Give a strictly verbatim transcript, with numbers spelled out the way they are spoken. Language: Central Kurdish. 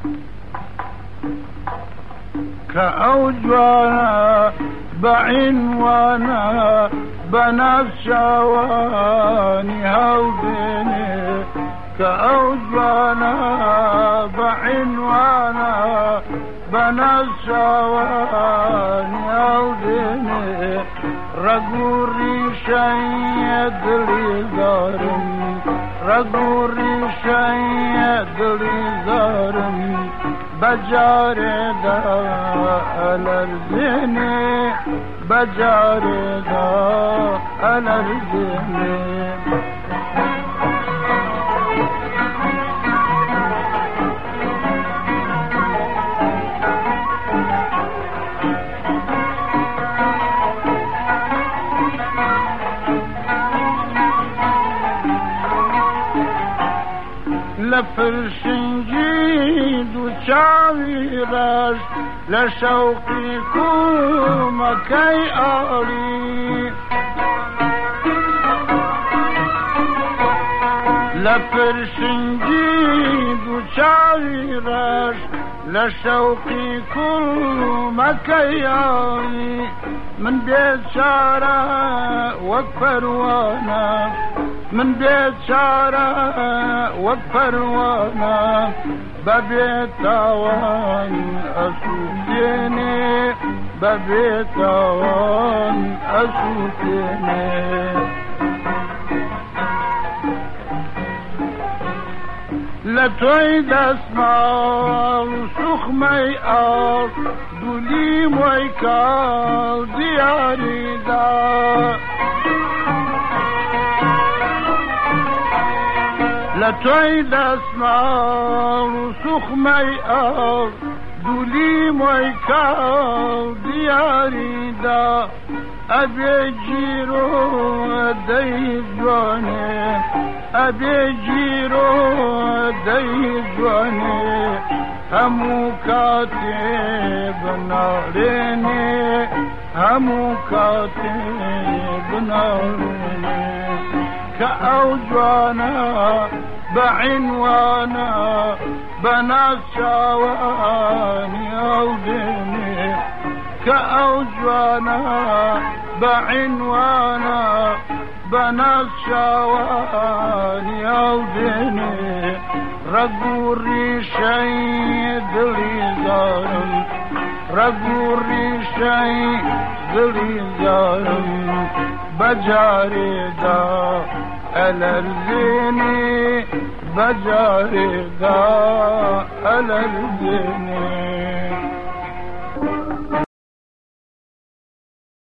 كأوجوانا بعنوانا بنفس شواني هوديني كأوجوانا بعنوانا بنفس شواني هوديني رقوري شيد لي زارم رقوري شيد لي زارم بجاري دا الارزيني بجاري دا الارزيني لفرشن جيد وشاويراش لشوقي كوما كي أري لفرشن جيد وشاويراش لشوقي كوما كي أري من بيت شارع وفروانا من بيت شارع وفروانا ببيت توان أسوتيني ببيت توان أسوتيني لا تعيد اسمع وسخ ميقار دولي مويكار دياري دا لا تعيد اسمع وسخ ميقار دولي مويكار دياري دا أبي جيرو دي جواني أبي جيرو دي جواني همو كاتب ناريني همو كاتب ناريني كأوجوانا بعنوانا بنات شواني أوديني كأوجوانا بعنوانا بنات شواني أوديني رقوري شيد لي زارم رقوري شيد لي زارم بجاري دا الارزيني بجاري دا الارزيني